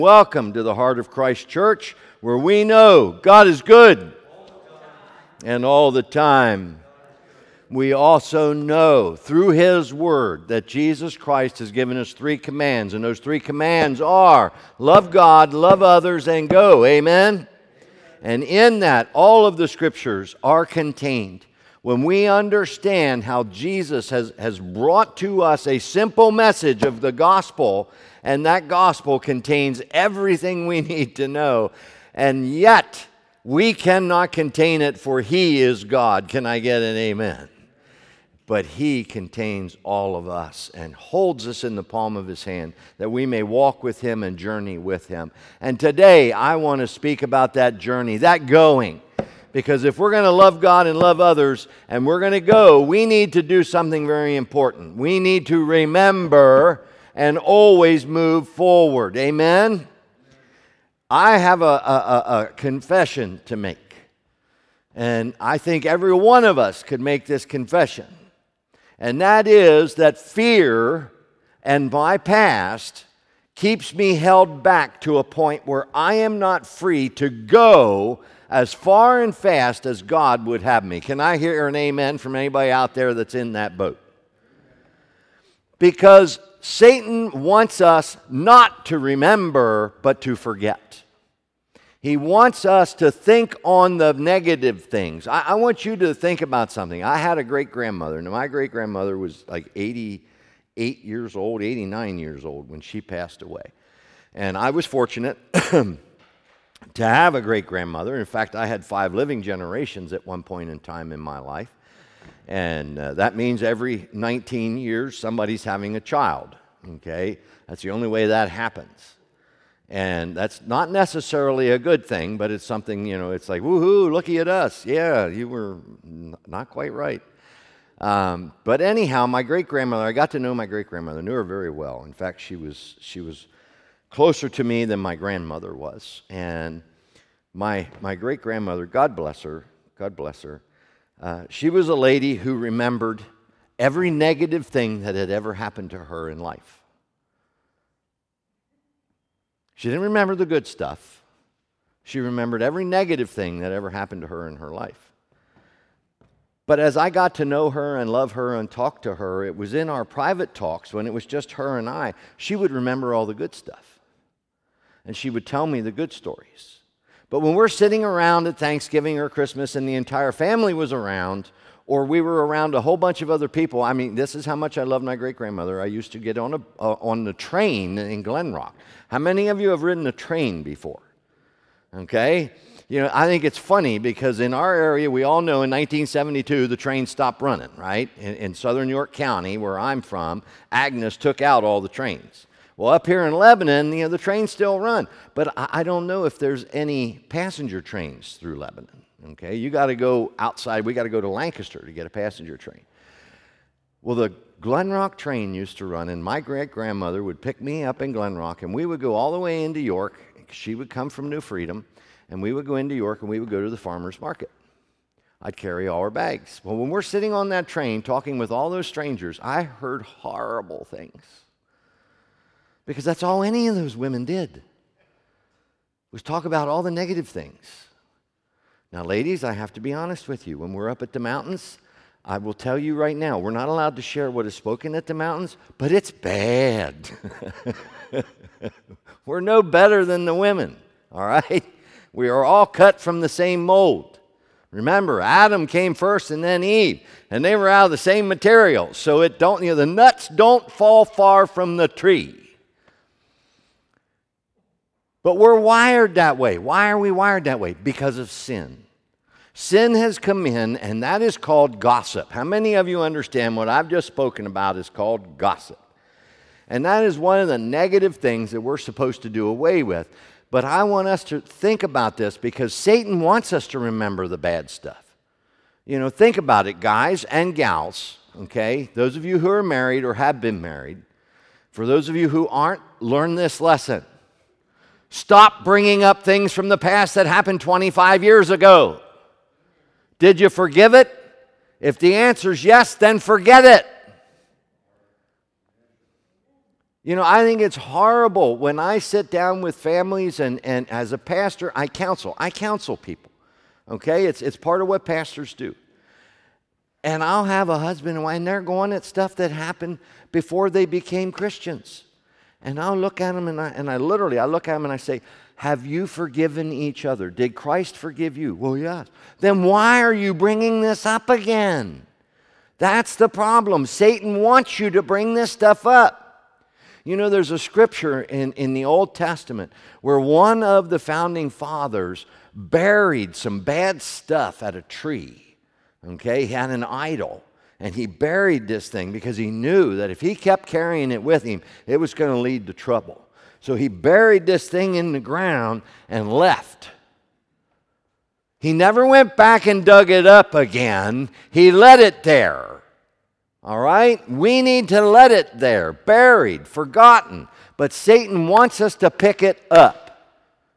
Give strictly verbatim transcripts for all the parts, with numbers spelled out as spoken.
Welcome to the Heart of Christ Church, where we know God is good and all the time. We also know through His Word that Jesus Christ has given us three commands, and those three commands are love God, love others, and go. Amen? And in that, all of the Scriptures are contained. When we understand how Jesus has, has brought to us a simple message of the gospel, and that gospel contains everything we need to know, and yet we cannot contain it, for He is God. Can I get an amen? But He contains all of us and holds us in the palm of His hand that we may walk with Him and journey with Him. And today I want to speak about that journey, that going. Because if we're going to love God and love others and we're going to go, we need to do something very important. We need to remember and always move forward. Amen? I have a, a, a confession to make. And I think every one of us could make this confession. And that is that fear and my past keeps me held back to a point where I am not free to go as far and fast as God would have me. Can I hear an amen from anybody out there that's in that boat? Because Satan wants us not to remember, but to forget. He wants us to think on the negative things. I, I want you to think about something. I had a great-grandmother. Now, my great-grandmother was like eighty-eight years old, eighty-nine years old when she passed away. And I was fortunate to have a great-grandmother. In fact, I had five living generations at one point in time in my life. And uh, that means every nineteen years, somebody's having a child, okay? That's the only way that happens. And that's not necessarily a good thing, but it's something, you know, it's like, woohoo, looky at us. Yeah, you were n- not quite right. Um, but anyhow, my great-grandmother, I got to know my great-grandmother, knew her very well. In fact, she was she was closer to me than my grandmother was. And my my great-grandmother, God bless her, God bless her, uh, she was a lady who remembered every negative thing that had ever happened to her in life. She didn't remember the good stuff. She remembered every negative thing that ever happened to her in her life. But as I got to know her and love her and talk to her, it was in our private talks when it was just her and I, she would remember all the good stuff. And she would tell me the good stories. But when we're sitting around at Thanksgiving or Christmas and the entire family was around, or we were around a whole bunch of other people, I mean, this is how much I love my great-grandmother. I used to get on a uh, on the train in Glen Rock. How many of you have ridden a train before? Okay? You know, I think it's funny because in our area, we all know in nineteen seventy-two, the train stopped running, right? In, in southern York County, where I'm from, Agnes took out all the trains. Well, up here in Lebanon, you know, the trains still run. But I, I don't know if there's any passenger trains through Lebanon. Okay, you got to go outside. We got to go to Lancaster to get a passenger train. Well, the Glen Rock train used to run, and my great-grandmother would pick me up in Glen Rock, and we would go all the way into York. She would come from New Freedom, and we would go into York, and we would go to the farmer's market. I'd carry all our bags. Well, when we're sitting on that train talking with all those strangers, I heard horrible things. Because that's all any of those women did, was talk about all the negative things. Now, ladies, I have to be honest with you. When we're up at the mountains, I will tell you right now, we're not allowed to share what is spoken at the mountains, but it's bad. We're no better than the women, all right? We are all cut from the same mold. Remember, Adam came first and then Eve, and they were out of the same material. So it don't, you know, the nuts don't fall far from the tree. But we're wired that way. Why are we wired that way? Because of sin. Sin has come in, and that is called gossip. How many of you understand what I've just spoken about is called gossip? And that is one of the negative things that we're supposed to do away with. But I want us to think about this because Satan wants us to remember the bad stuff. You know, think about it, guys and gals, okay? Those of you who are married or have been married. For those of you who aren't, learn this lesson. Stop bringing up things from the past that happened twenty-five years ago. Did you forgive it? If the answer is yes, then forget it. You know, I think it's horrible when I sit down with families and, and as a pastor, I counsel. I counsel people, okay? It's, it's part of what pastors do. And I'll have a husband and wife, and they're going at stuff that happened before they became Christians. And I'll look at them, and I, and I literally, I look at them and I say, have you forgiven each other? Did Christ forgive you? Well, yes. Then why are you bringing this up again? That's the problem. Satan wants you to bring this stuff up. You know, there's a scripture in, in the Old Testament where one of the founding fathers buried some bad stuff at a tree. Okay, he had an idol, and he buried this thing because he knew that if he kept carrying it with him, it was going to lead to trouble. So he buried this thing in the ground and left. He never went back and dug it up again. He let it there. All right? We need to let it there, buried, forgotten. But Satan wants us to pick it up.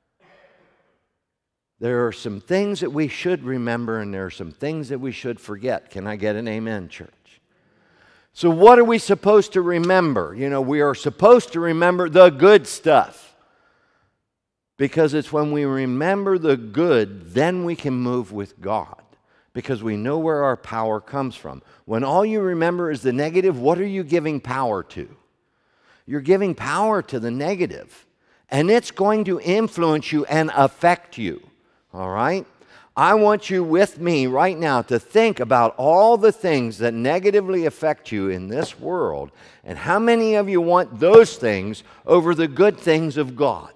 There are some things that we should remember, and there are some things that we should forget. Can I get an amen, church? So what are we supposed to remember? You know, we are supposed to remember the good stuff. Because it's when we remember the good, then we can move with God. Because we know where our power comes from. When all you remember is the negative, what are you giving power to? You're giving power to the negative. And it's going to influence you and affect you. All right? I want you with me right now to think about all the things that negatively affect you in this world. And how many of you want those things over the good things of God?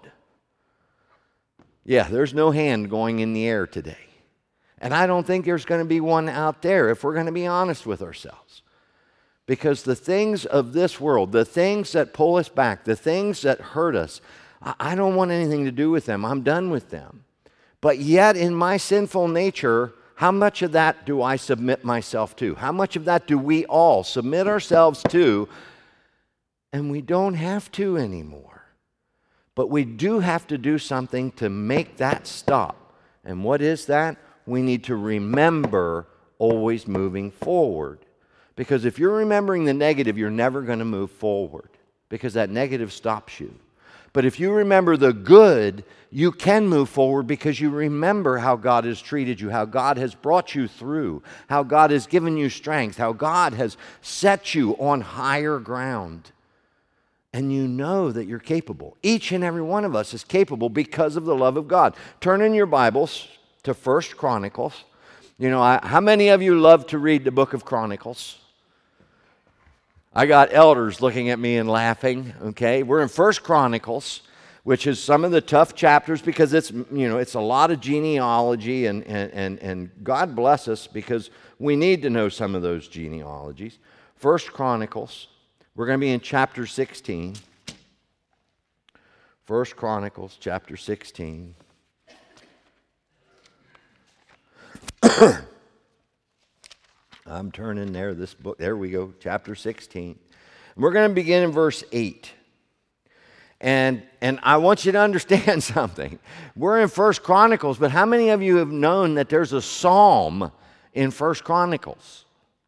Yeah, there's no hand going in the air today. And I don't think there's going to be one out there if we're going to be honest with ourselves. Because the things of this world, the things that pull us back, the things that hurt us, I don't want anything to do with them. I'm done with them. But yet in my sinful nature, how much of that do I submit myself to? How much of that do we all submit ourselves to? And we don't have to anymore. But we do have to do something to make that stop. And what is that? We need to remember always moving forward. Because if you're remembering the negative, you're never going to move forward. Because that negative stops you. But if you remember the good, you can move forward because you remember how God has treated you, how God has brought you through, how God has given you strength, how God has set you on higher ground. And you know that you're capable. Each and every one of us is capable because of the love of God. Turn in your Bibles to First Chronicles. You know, I, how many of you love to read the book of Chronicles? I got elders looking at me and laughing, okay? We're in First Chronicles, which is some of the tough chapters because it's, you know, it's a lot of genealogy, and, and, and, and God bless us because we need to know some of those genealogies. First Chronicles, we're going to be in chapter sixteen. First Chronicles, chapter sixteen. I'm turning there, this book, there we go, chapter sixteen. We're going to begin in verse eight. And, and I want you to understand something. We're in First Chronicles, but how many of you have known that there's a psalm in First Chronicles?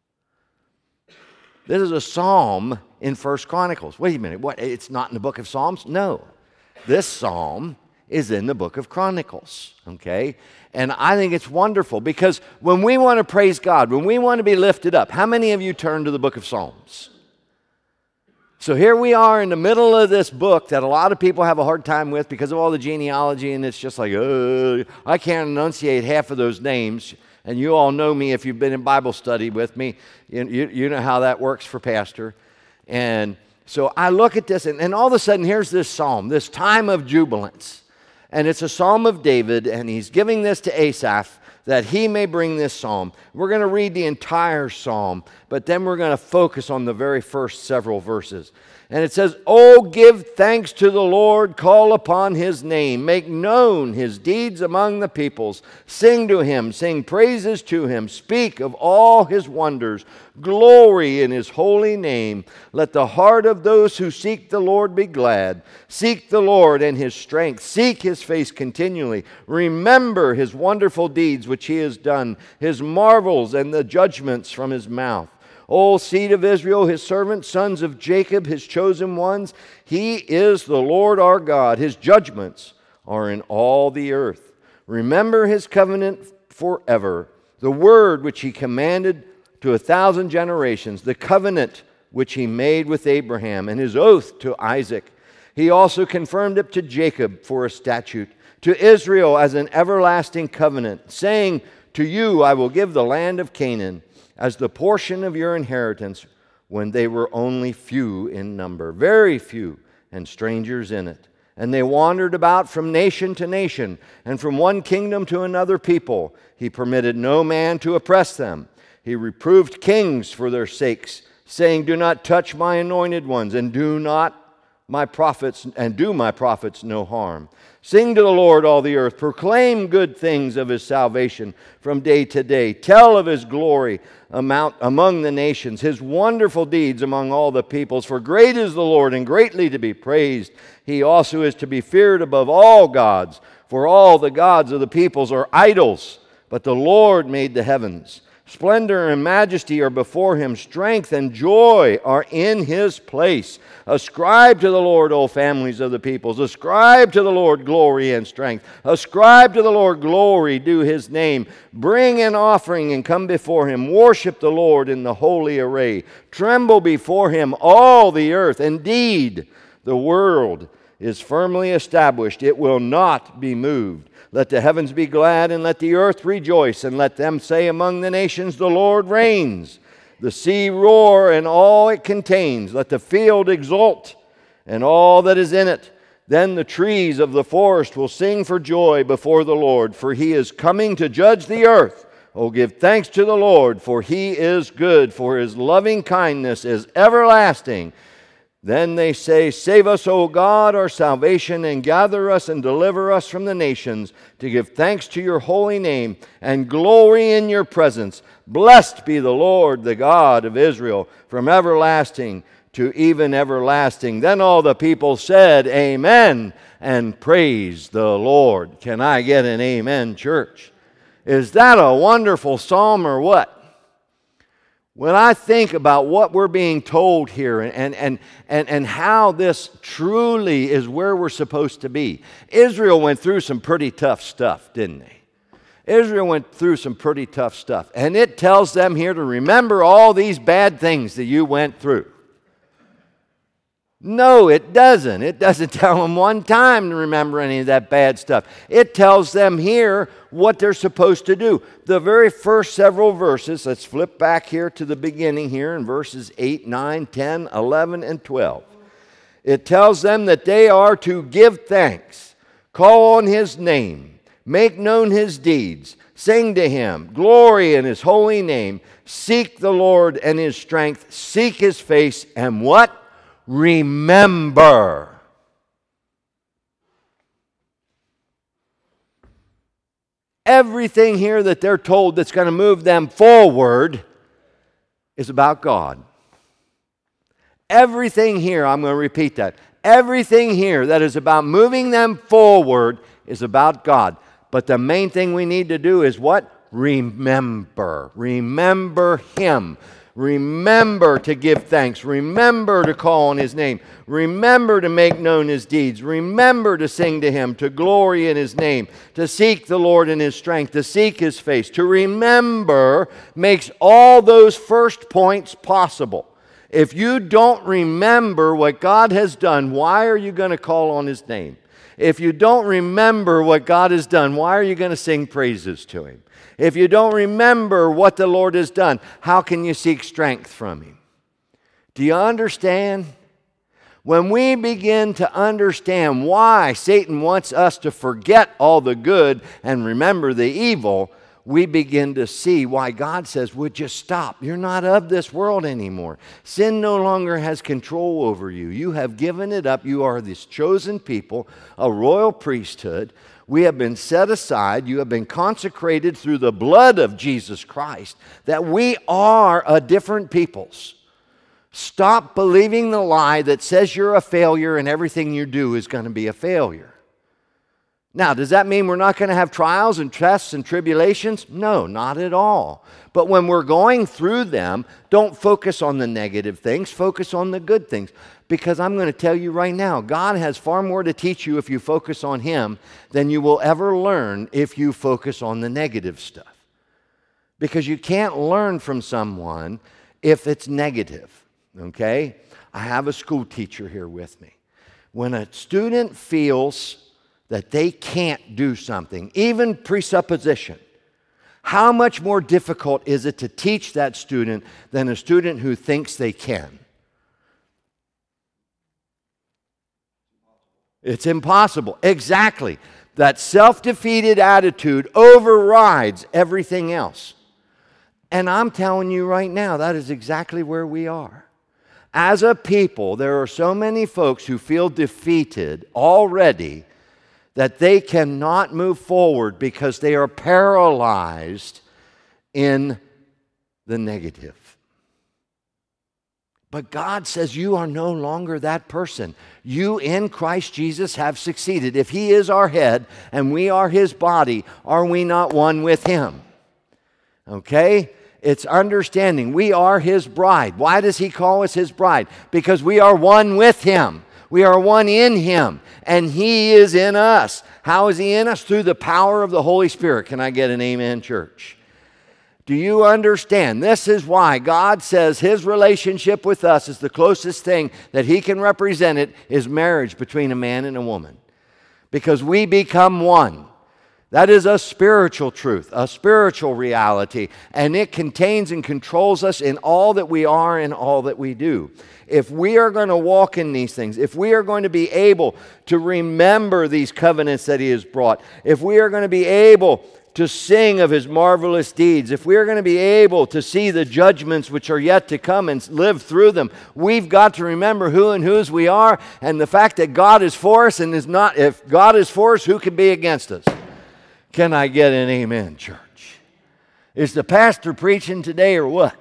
This is a psalm in First Chronicles. Wait a minute, what? It's not in the book of Psalms? No. This psalm is in the book of Chronicles, okay? And I think it's wonderful because when we want to praise God, when we want to be lifted up, how many of you turn to the book of Psalms? So here we are in the middle of this book that a lot of people have a hard time with because of all the genealogy, and it's just like, uh, I can't enunciate half of those names. And you all know me if you've been in Bible study with me. You, you, you know how that works for pastor. And so I look at this, and, and all of a sudden, here's this psalm, this time of jubilance. And it's a psalm of David, and he's giving this to Asaph that he may bring this psalm. We're going to read the entire psalm, but then we're going to focus on the very first several verses. And it says, "Oh, give thanks to the Lord, call upon his name, make known his deeds among the peoples. Sing to him, sing praises to him, speak of all his wonders, glory in his holy name. Let the heart of those who seek the Lord be glad. Seek the Lord and his strength, seek his face continually. Remember his wonderful deeds which he has done, his marvels and the judgments from his mouth. O seed of Israel, his servants, sons of Jacob, his chosen ones. He is the Lord our God. His judgments are in all the earth. Remember his covenant forever, the word which he commanded to a thousand generations, the covenant which he made with Abraham, and his oath to Isaac. He also confirmed it to Jacob for a statute, to Israel as an everlasting covenant, saying, to you I will give the land of Canaan as the portion of your inheritance, when they were only few in number, very few, and strangers in it. And they wandered about from nation to nation, and from one kingdom to another people. He permitted no man to oppress them. He reproved kings for their sakes, saying, do not touch my anointed ones, and do not my prophets, and do my prophets no harm. Sing to the Lord, all the earth. Proclaim good things of his salvation from day to day. Tell of his glory among the nations, his wonderful deeds among all the peoples. For great is the Lord, and greatly to be praised. He also is to be feared above all gods. For all the gods of the peoples are idols, but the Lord made the heavens. Splendor and majesty are before him. Strength and joy are in his place. Ascribe to the Lord, O families of the peoples. Ascribe to the Lord glory and strength. Ascribe to the Lord glory, due his name. Bring an offering and come before him. Worship the Lord in the holy array. Tremble before him, all the earth. Indeed, the world is firmly established. It will not be moved. Let the heavens be glad, and let the earth rejoice, and let them say among the nations, the Lord reigns. The sea roar, and all it contains. Let the field exult, and all that is in it. Then the trees of the forest will sing for joy before the Lord, for he is coming to judge the earth. Oh, give thanks to the Lord, for he is good, for his loving kindness is everlasting. Then they say, save us, O God, our salvation, and gather us and deliver us from the nations, to give thanks to your holy name and glory in your presence. Blessed be the Lord, the God of Israel, from everlasting to even everlasting. Then all the people said, amen, and praise the Lord. Can I get an amen, church? Is that a wonderful psalm or what? When I think about what we're being told here and, and, and, and how this truly is where we're supposed to be, Israel went through some pretty tough stuff, didn't they? Israel went through some pretty tough stuff. And it tells them here to remember all these bad things that you went through. No, it doesn't. It doesn't tell them one time to remember any of that bad stuff. It tells them here what they're supposed to do. The very first several verses, let's flip back here to the beginning here in verses eight, nine, ten, eleven, and twelve. It tells them that they are to give thanks, call on his name, make known his deeds, sing to him, glory in his holy name, seek the Lord and his strength, seek his face, and what? Remember. Everything here that they're told that's going to move them forward is about God. Everything here, I'm going to repeat that. Everything here that is about moving them forward is about God. But the main thing we need to do is what? Remember. Remember him. Remember to give thanks. Remember to call on his name. Remember to make known his deeds. Remember to sing to him, to glory in his name, to seek the Lord in his strength, to seek his face. To remember makes all those first points possible. If you don't remember what God has done, why are you going to call on his name? If you don't remember what God has done, why are you going to sing praises to him? If you don't remember what the Lord has done, how can you seek strength from him? Do you understand? When we begin to understand why Satan wants us to forget all the good and remember the evil, we begin to see why God says, would you stop? You're not of this world anymore. Sin no longer has control over you. You have given it up. You are this chosen people, a royal priesthood. We have been set aside. You have been consecrated through the blood of Jesus Christ, that we are a different peoples. Stop believing the lie that says you're a failure and everything you do is going to be a failure. Now, does that mean we're not going to have trials and tests and tribulations? No, not at all. But when we're going through them, don't focus on the negative things, focus on the good things. Because I'm going to tell you right now, God has far more to teach you if you focus on Him than you will ever learn if you focus on the negative stuff. Because you can't learn from someone if it's negative, okay? I have a school teacher here with me. When a student feels that they can't do something, even presupposition, how much more difficult is it to teach that student than a student who thinks they can? It's impossible. Exactly. That self-defeated attitude overrides everything else. And I'm telling you right now, that is exactly where we are. As a people, there are so many folks who feel defeated already that they cannot move forward because they are paralyzed in the negative. But God says you are no longer that person. You in Christ Jesus have succeeded. If He is our head and we are His body, are we not one with Him? Okay? It's understanding. We are His bride. Why does He call us His bride? Because we are one with Him. We are one in Him, and He is in us. How is He in us? Through the power of the Holy Spirit. Can I get an amen, church? Do you understand? This is why God says His relationship with us is the closest thing that He can represent it is marriage between a man and a woman. Because we become one. That is a spiritual truth, a spiritual reality, and it contains and controls us in all that we are and all that we do. If we are going to walk in these things, if we are going to be able to remember these covenants that He has brought, if we are going to be able to sing of His marvelous deeds, if we are going to be able to see the judgments which are yet to come and live through them, we've got to remember who and whose we are and the fact that God is for us and is not. If God is for us, who can be against us? Can I get an amen, church? Is the pastor preaching today or what?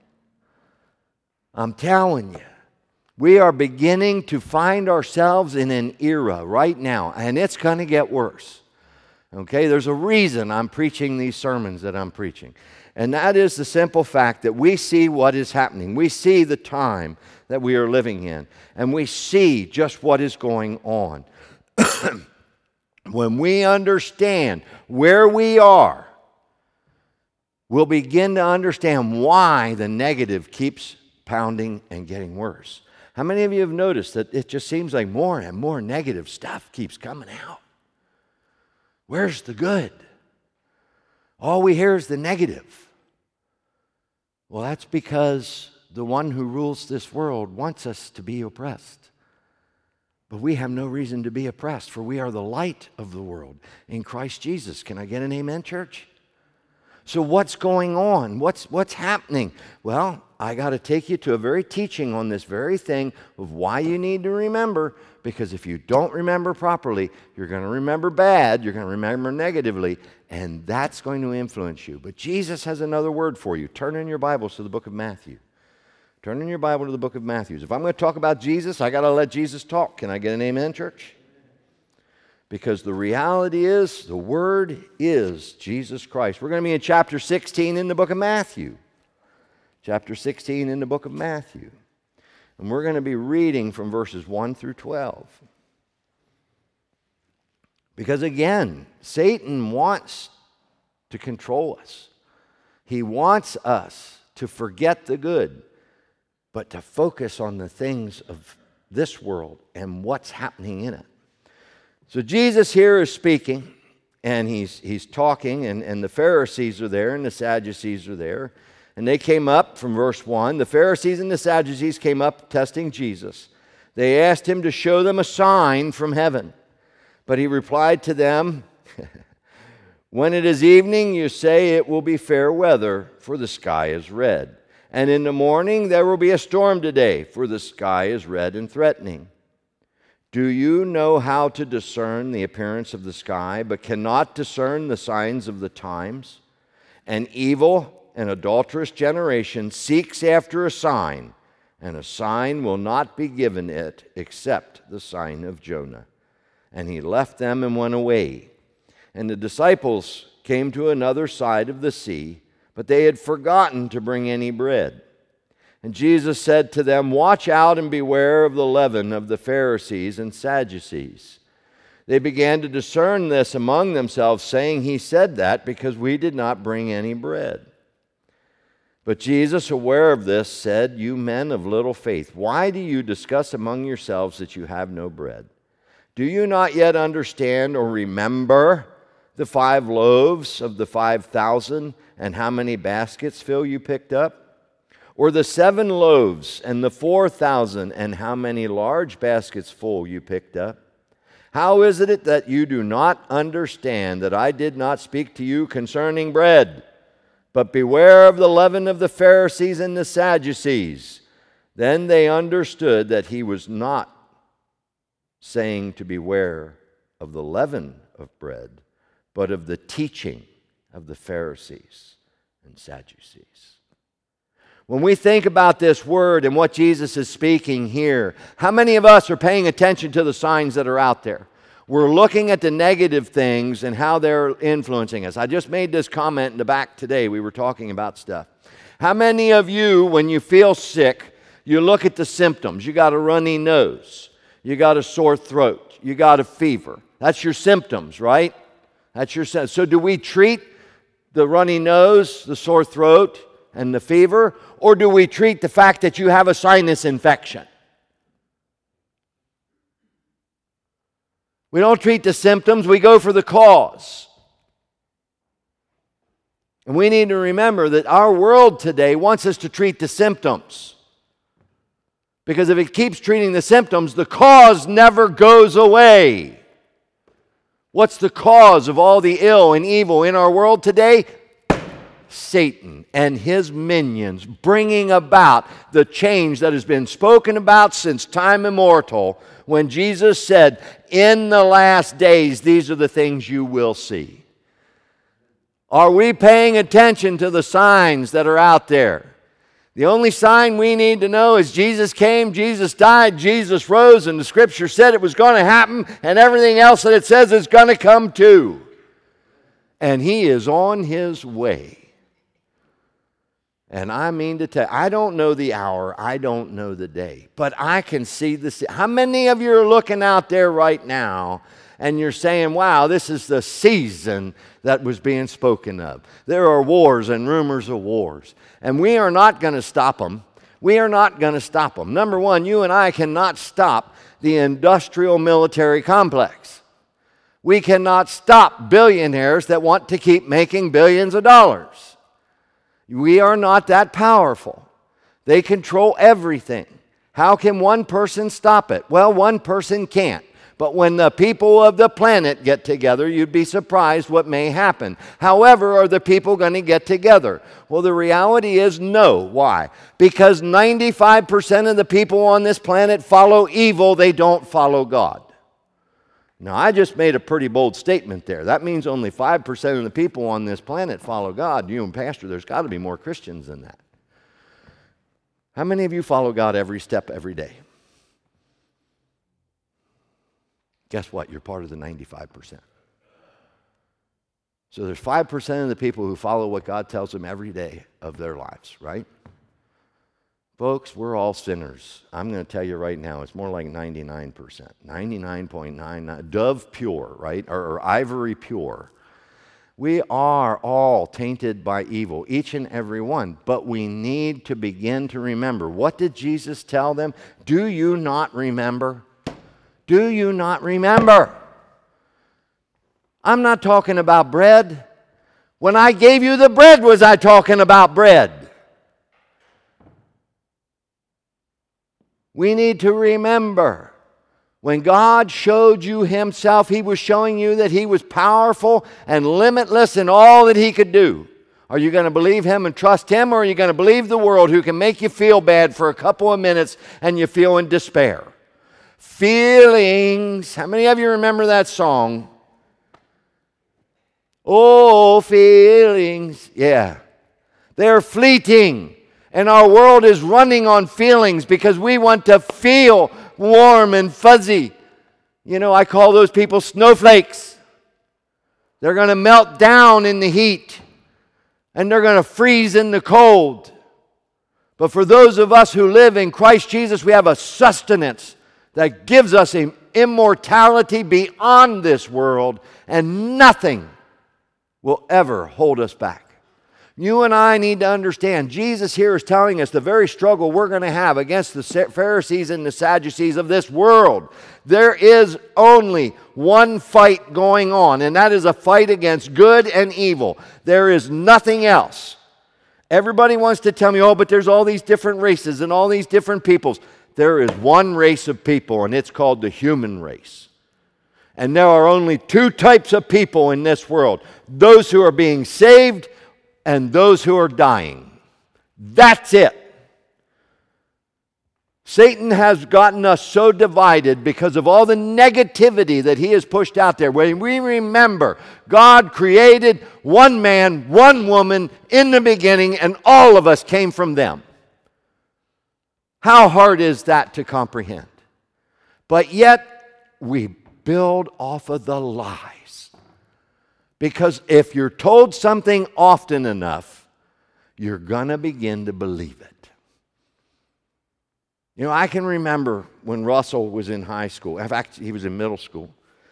I'm telling you, we are beginning to find ourselves in an era right now, and it's going to get worse. Okay, there's a reason I'm preaching these sermons that I'm preaching. And that is the simple fact that we see what is happening. We see the time that we are living in. And we see just what is going on. When we understand where we are, we'll begin to understand why the negative keeps pounding and getting worse. How many of you have noticed that it just seems like more and more negative stuff keeps coming out? Where's the good? All we hear is the negative. Well, that's because the one who rules this world wants us to be oppressed. But we have no reason to be oppressed, for we are the light of the world in Christ Jesus. Can I get an amen, church? So what's going on? What's, what's happening? Well, I got to take you to a very teaching on this very thing of why you need to remember, because if you don't remember properly, you're going to remember bad, you're going to remember negatively, and that's going to influence you. But Jesus has another word for you. Turn in your Bibles to the book of Matthew. Turn in your Bible to the book of Matthew. If I'm going to talk about Jesus, I got to let Jesus talk. Can I get an amen, church? Because the reality is, the Word is Jesus Christ. We're going to be in chapter sixteen in the book of Matthew. Chapter sixteen in the book of Matthew. And we're going to be reading from verses one through twelve. Because again, Satan wants to control us. He wants us to forget the good, but to focus on the things of this world and what's happening in it. So Jesus here is speaking, and he's, he's talking, and, and the Pharisees are there, and the Sadducees are there. And they came up from verse one. The Pharisees and the Sadducees came up testing Jesus. They asked him to show them a sign from heaven. But he replied to them, when it is evening, you say it will be fair weather, for the sky is red. And in the morning there will be a storm today, for the sky is red and threatening. Do you know how to discern the appearance of the sky, but cannot discern the signs of the times? An evil and adulterous generation seeks after a sign, and a sign will not be given it except the sign of Jonah. And he left them and went away. And the disciples came to another side of the sea, but they had forgotten to bring any bread. And Jesus said to them, "Watch out and beware of the leaven of the Pharisees and Sadducees." They began to discern this among themselves, saying, "He said that because we did not bring any bread." But Jesus, aware of this, said, "You men of little faith, why do you discuss among yourselves that you have no bread? Do you not yet understand or remember the five loaves of the five thousand and how many baskets fill you picked up? Or the seven loaves and the four thousand and how many large baskets full you picked up? How is it that you do not understand that I did not speak to you concerning bread? But beware of the leaven of the Pharisees and the Sadducees." Then they understood that he was not saying to beware of the leaven of bread, but of the teaching of the Pharisees and Sadducees. When we think about this word and what Jesus is speaking here, how many of us are paying attention to the signs that are out there? We're looking at the negative things and how they're influencing us. I just made this comment in the back today. We were talking about stuff. How many of you, when you feel sick, you look at the symptoms? You got a runny nose. You got a sore throat. You got a fever. That's your symptoms, right? That's your symptoms. So do we treat the runny nose, the sore throat, and the fever? Or do we treat the fact that you have a sinus infection? We don't treat the symptoms. We go for the cause. And we need to remember that our world today wants us to treat the symptoms. Because if it keeps treating the symptoms, the cause never goes away. What's the cause of all the ill and evil in our world today? Satan and his minions bringing about the change that has been spoken about since time immemorial, when Jesus said, "In the last days, these are the things you will see." Are we paying attention to the signs that are out there? The only sign we need to know is Jesus came, Jesus died, Jesus rose, and the Scripture said it was going to happen, and everything else that it says is going to come too. And He is on His way. And I mean to tell you, I don't know the hour, I don't know the day, but I can see this. How many of you are looking out there right now and you're saying, wow, this is the season that was being spoken of? There are wars and rumors of wars, and we are not going to stop them. We are not going to stop them. Number one, you and I cannot stop the industrial military complex. We cannot stop billionaires that want to keep making billions of dollars. We are not that powerful. They control everything. How can one person stop it? Well, one person can't. But when the people of the planet get together, you'd be surprised what may happen. However, are the people going to get together? Well, the reality is no. Why? Because ninety-five percent of the people on this planet follow evil. They don't follow God. Now, I just made a pretty bold statement there. That means only five percent of the people on this planet follow God. You and Pastor, there's got to be more Christians than that. How many of you follow God every step, every day? Guess what? You're part of the ninety-five percent. So there's five percent of the people who follow what God tells them every day of their lives, right? Folks, we're all sinners. I'm going to tell you right now, it's more like ninety-nine percent. ninety-nine point nine nine, dove pure, right? Or, or ivory pure. We are all tainted by evil, each and every one. But we need to begin to remember. What did Jesus tell them? Do you not remember? Do you not remember? I'm not talking about bread. When I gave you the bread, was I talking about bread? We need to remember, when God showed you Himself, He was showing you that He was powerful and limitless in all that He could do. Are you going to believe Him and trust Him, or are you going to believe the world, who can make you feel bad for a couple of minutes and you feel in despair? Feelings. How many of you remember that song? Oh, feelings. Yeah. They're fleeting. And our world is running on feelings because we want to feel warm and fuzzy. You know, I call those people snowflakes. They're going to melt down in the heat, and they're going to freeze in the cold. But for those of us who live in Christ Jesus, we have a sustenance that gives us an immortality beyond this world, and nothing will ever hold us back. You and I need to understand, Jesus here is telling us the very struggle we're going to have against the Pharisees and the Sadducees of this world. There is only one fight going on, and that is a fight against good and evil. There is nothing else. Everybody wants to tell me, oh, but there's all these different races and all these different peoples. There is one race of people, and it's called the human race. And there are only two types of people in this world: those who are being saved and those who are dying. That's it. Satan has gotten us so divided because of all the negativity that he has pushed out there. When we remember, God created one man, one woman in the beginning, and all of us came from them. How hard is that to comprehend? But yet, we build off of the lies. Because if you're told something often enough, you're going to begin to believe it. You know, I can remember when Russell was in high school. In fact, he was in middle school.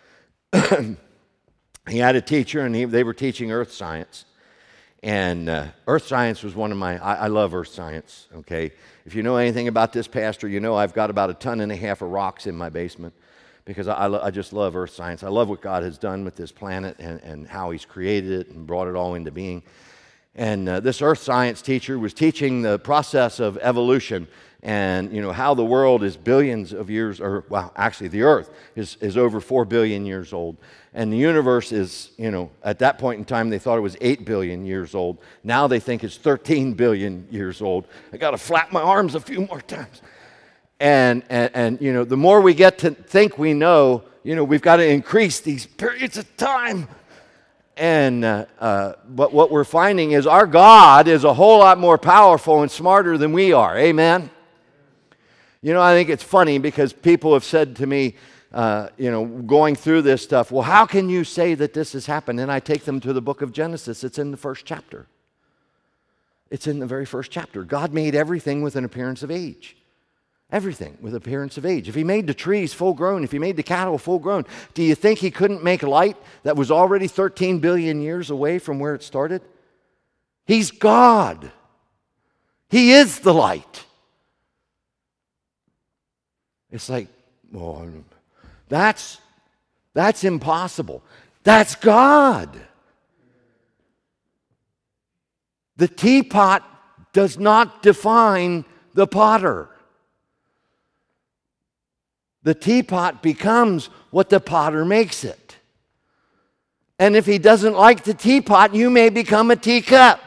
He had a teacher, and he, they were teaching earth science. And uh, earth science was one of my, I, I love earth science, okay? If you know anything about this pastor, you know I've got about a ton and a half of rocks in my basement, because I, I, I just love earth science. I love what God has done with this planet and, and how he's created it and brought it all into being. And uh, this earth science teacher was teaching the process of evolution, and you know how the world is billions of years, or well, actually the earth is, is over four billion years old. And the universe is, you know, at that point in time they thought it was eight billion years old. Now they think it's thirteen billion years old. I got to flap my arms a few more times. And, and, and, you know, the more we get to think we know, you know, we've got to increase these periods of time. And uh, uh, but what we're finding is our God is a whole lot more powerful and smarter than we are. Amen? You know, I think it's funny because people have said to me, uh, you know, going through this stuff, well, how can you say that this has happened? And I take them to the book of Genesis. It's in the first chapter. It's in the very first chapter. God made everything with an appearance of age. Everything with appearance of age. If he made the trees full grown, if he made the cattle full grown, do you think he couldn't make light that was already thirteen billion years away from where it started? He's God. He is the light. It's like, well, that's, that's impossible. That's God. The teapot does not define the potter. The teapot becomes what the potter makes it. And if he doesn't like the teapot, you may become a teacup.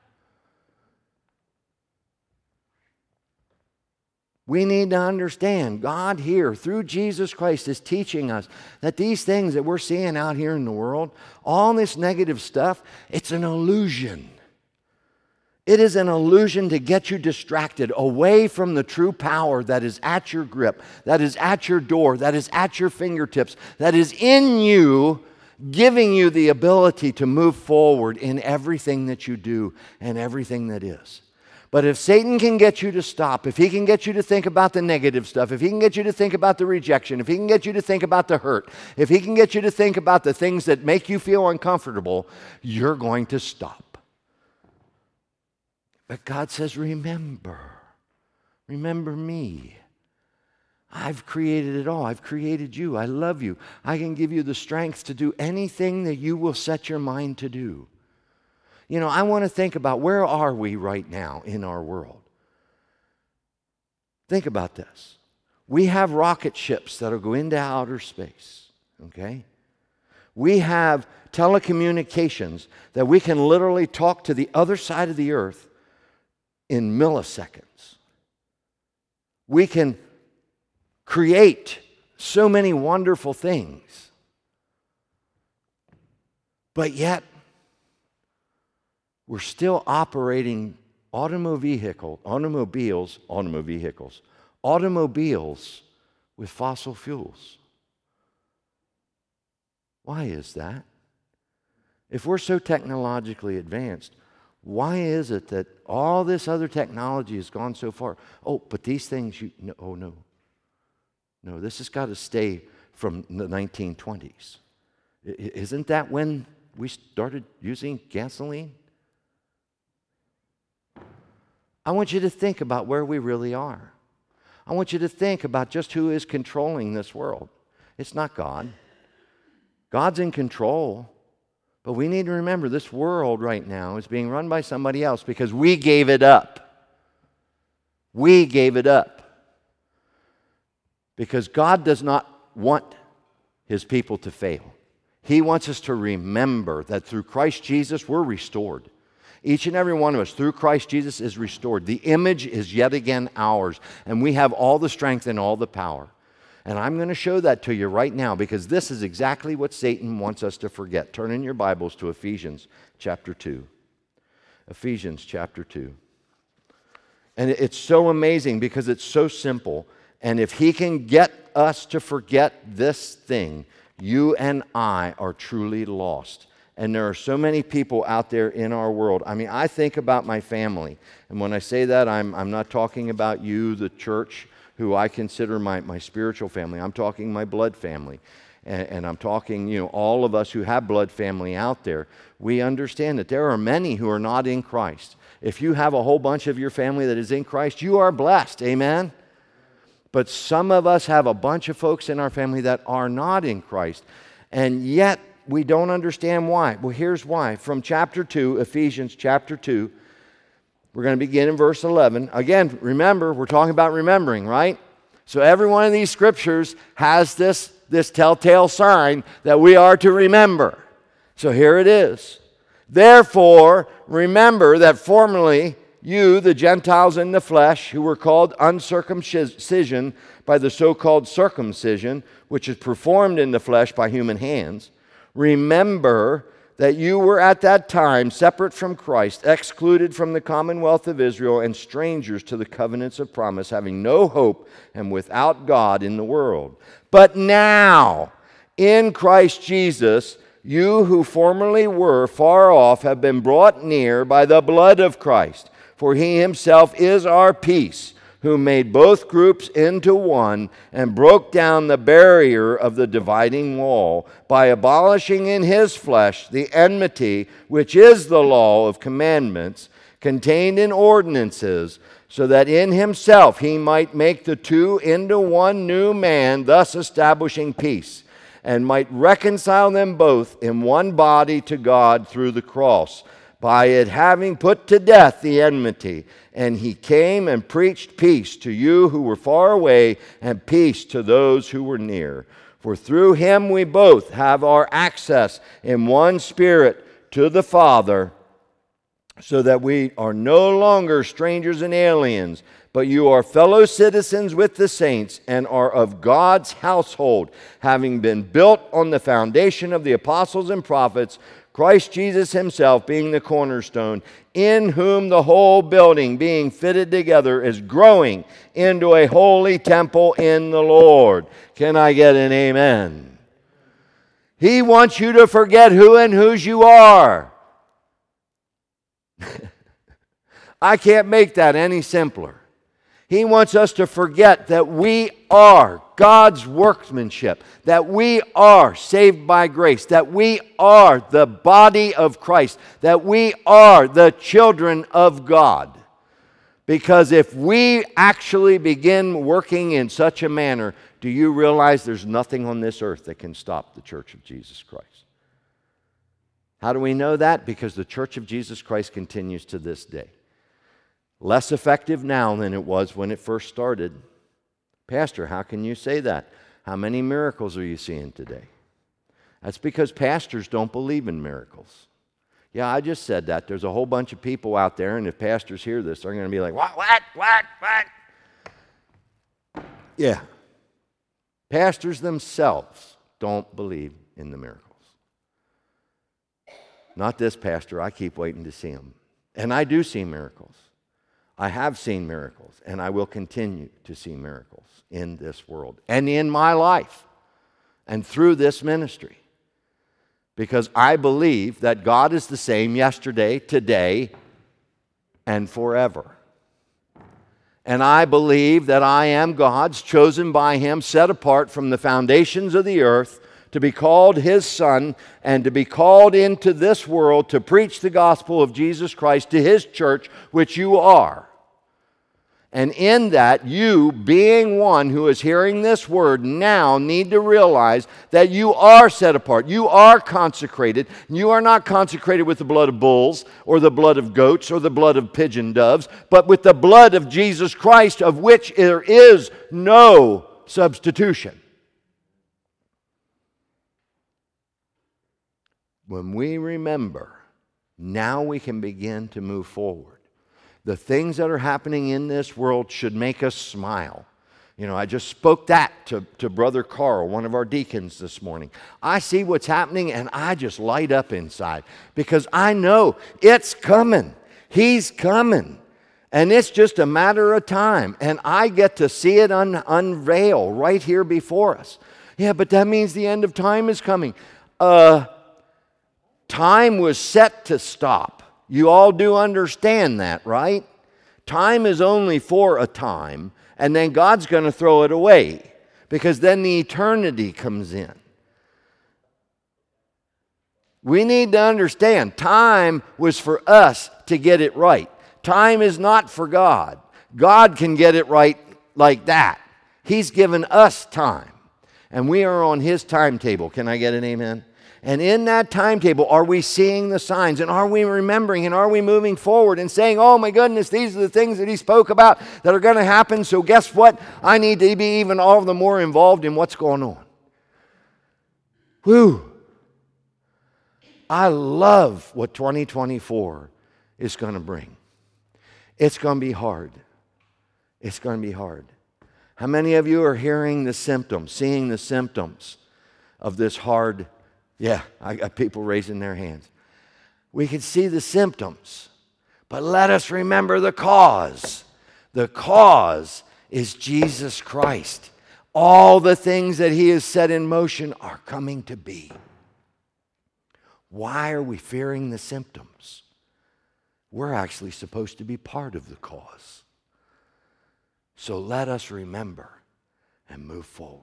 We need to understand God here, through Jesus Christ, is teaching us that these things that we're seeing out here in the world, all this negative stuff, it's an illusion. It is an illusion to get you distracted away from the true power that is at your grip, that is at your door, that is at your fingertips, that is in you, giving you the ability to move forward in everything that you do and everything that is. But if Satan can get you to stop, if he can get you to think about the negative stuff, if he can get you to think about the rejection, if he can get you to think about the hurt, if he can get you to think about the things that make you feel uncomfortable, you're going to stop. But God says, remember, remember me. I've created it all. I've created you. I love you. I can give you the strength to do anything that you will set your mind to do. You know, I want to think about where are we right now in our world? Think about this. We have rocket ships that'll go into outer space, okay? We have telecommunications that we can literally talk to the other side of the earth in milliseconds. We can create so many wonderful things. But yet, we're still operating automobile vehicle, automobiles, automobile vehicles, automobiles with fossil fuels. Why is that? If we're so technologically advanced, why is it that all this other technology has gone so far? Oh, but these things, you, no, oh no. No, this has got to stay from the nineteen twenties. I, isn't that when we started using gasoline? I want you to think about where we really are. I want you to think about just who is controlling this world. It's not God. God's in control. But we need to remember this world right now is being run by somebody else because we gave it up. We gave it up. Because God does not want His people to fail. He wants us to remember that through Christ Jesus we're restored. Each and every one of us through Christ Jesus is restored. The image is yet again ours. And we have all the strength and all the power. And I'm going to show that to you right now because this is exactly what Satan wants us to forget. Turn in your Bibles to Ephesians chapter two. Ephesians chapter two. And it's so amazing because it's so simple. And if he can get us to forget this thing, you and I are truly lost. And there are so many people out there in our world. I mean, I think about my family. And when I say that, I'm, I'm not talking about you, the church, who I consider my, my spiritual family. I'm talking my blood family. And, and I'm talking, you know, all of us who have blood family out there. We understand that there are many who are not in Christ. If you have a whole bunch of your family that is in Christ, you are blessed. Amen? But some of us have a bunch of folks in our family that are not in Christ. And yet, we don't understand why. Well, here's why. From chapter two, Ephesians chapter two, we're going to begin in verse eleven. Again, remember, we're talking about remembering, right? So every one of these scriptures has this, this telltale sign that we are to remember. So here it is. Therefore, remember that formerly you, the Gentiles in the flesh, who were called uncircumcision by the so-called circumcision, which is performed in the flesh by human hands, remember that you were at that time separate from Christ, excluded from the commonwealth of Israel, and strangers to the covenants of promise, having no hope and without God in the world. But now, in Christ Jesus, you who formerly were far off have been brought near by the blood of Christ. For he himself is our peace, who made both groups into one and broke down the barrier of the dividing wall by abolishing in his flesh the enmity, which is the law of commandments contained in ordinances, so that in himself he might make the two into one new man, thus establishing peace, and might reconcile them both in one body to God through the cross, by it having put to death the enmity. And he came and preached peace to you who were far away, and peace to those who were near. For through him we both have our access in one Spirit to the Father, so that we are no longer strangers and aliens, but you are fellow citizens with the saints and are of God's household, having been built on the foundation of the apostles and prophets, Christ Jesus himself being the cornerstone, in whom the whole building being fitted together is growing into a holy temple in the Lord. Can I get an amen? He wants you to forget who and whose you are. I can't make that any simpler. He wants us to forget that we are God's workmanship, that we are saved by grace, that we are the body of Christ, that we are the children of God. Because if we actually begin working in such a manner, do you realize there's nothing on this earth that can stop the Church of Jesus Christ? How do we know that? Because the Church of Jesus Christ continues to this day. Less effective now than it was when it first started. Pastor, how can you say that? How many miracles are you seeing today? That's because pastors don't believe in miracles. Yeah, I just said that. There's a whole bunch of people out there, and if pastors hear this, they're going to be like, what, what, what, what? Yeah. Pastors themselves don't believe in the miracles. Not this pastor. I keep waiting to see them. And I do see miracles. I have seen miracles, and I will continue to see miracles in this world and in my life and through this ministry. because I believe that God is the same yesterday, today, and forever. And I believe that I am God's, chosen by Him, set apart from the foundations of the earth, to be called His Son, and to be called into this world to preach the gospel of Jesus Christ to His church, which you are. And in that, you, being one who is hearing this word now, need to realize that you are set apart. You are consecrated. You are not consecrated with the blood of bulls or the blood of goats or the blood of pigeon doves, but with the blood of Jesus Christ, of which there is no substitution. When we remember, now we can begin to move forward. The things that are happening in this world should make us smile. You know, I just spoke that to, to Brother Carl, one of our deacons this morning. I see what's happening and I just light up inside because I know it's coming. He's coming. And it's just a matter of time. And I get to see it un- unveil right here before us. Yeah, but that means the end of time is coming. Uh, time was set to stop. You all do understand that, right? Time is only for a time, and then God's going to throw it away because then the eternity comes in. We need to understand time was for us to get it right. Time is not for God. God can get it right like that. He's given us time, and we are on His timetable. Can I get an amen? And in that timetable, are we seeing the signs? And are we remembering? And are we moving forward and saying, oh my goodness, these are the things that He spoke about that are going to happen. So guess what? I need to be even all the more involved in what's going on. Whew. I love what twenty twenty-four is going to bring. It's going to be hard. It's going to be hard. How many of you are hearing the symptoms, seeing the symptoms of this hard? Yeah, I got people raising their hands. We can see the symptoms, but let us remember the cause. The cause is Jesus Christ. All the things that He has set in motion are coming to be. Why are we fearing the symptoms? We're actually supposed to be part of the cause. So let us remember and move forward.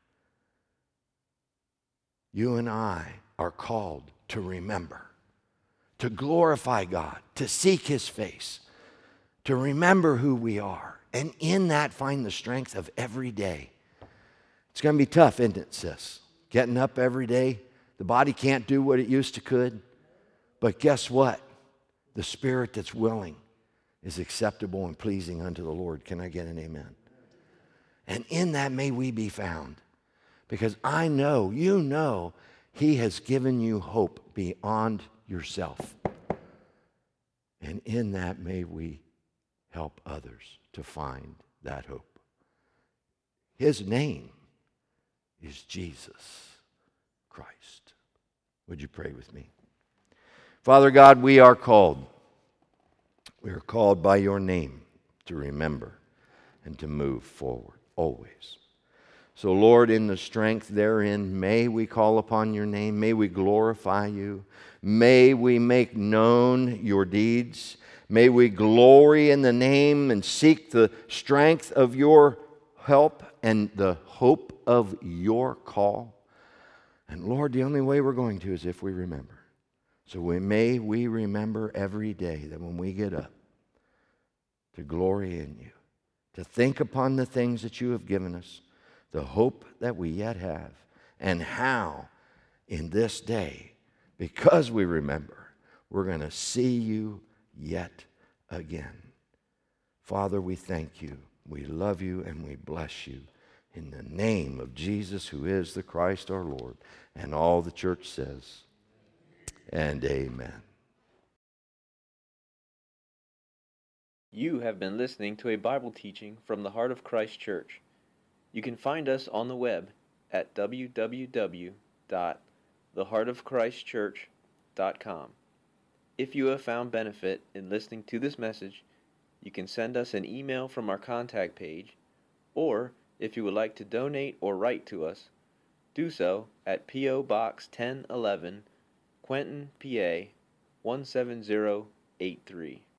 You and I are called to remember, to glorify God, to seek His face, to remember who we are, and in that find the strength of every day. It's going to be tough, isn't it, sis? Getting up every day. The body can't do what it used to could. But guess what? The spirit that's willing is acceptable and pleasing unto the Lord. Can I get an amen? And in that may we be found. Because I know, you know, He has given you hope beyond yourself. And in that may we help others to find that hope. His name is Jesus Christ. Would you pray with me? Father God, we are called. We are called by Your name to remember and to move forward always. So, Lord, in the strength therein, may we call upon Your name. May we glorify You. May we make known Your deeds. May we glory in the name and seek the strength of Your help and the hope of Your call. And, Lord, the only way we're going to is if we remember. So we, may we remember every day that when we get up, to glory in You, to think upon the things that You have given us, the hope that we yet have, and how in this day, because we remember, we're going to see You yet again. Father, we thank You, we love You, and we bless You in the name of Jesus, who is the Christ our Lord. And all the church says, and amen. You have been listening to a Bible teaching from the Heart of Christ Church. You can find us on the web at w w w dot the heart of christ church dot com. If you have found benefit in listening to this message, you can send us an email from our contact page, or if you would like to donate or write to us, do so at P O Box ten eleven, Quentin, P A one seven zero eight three.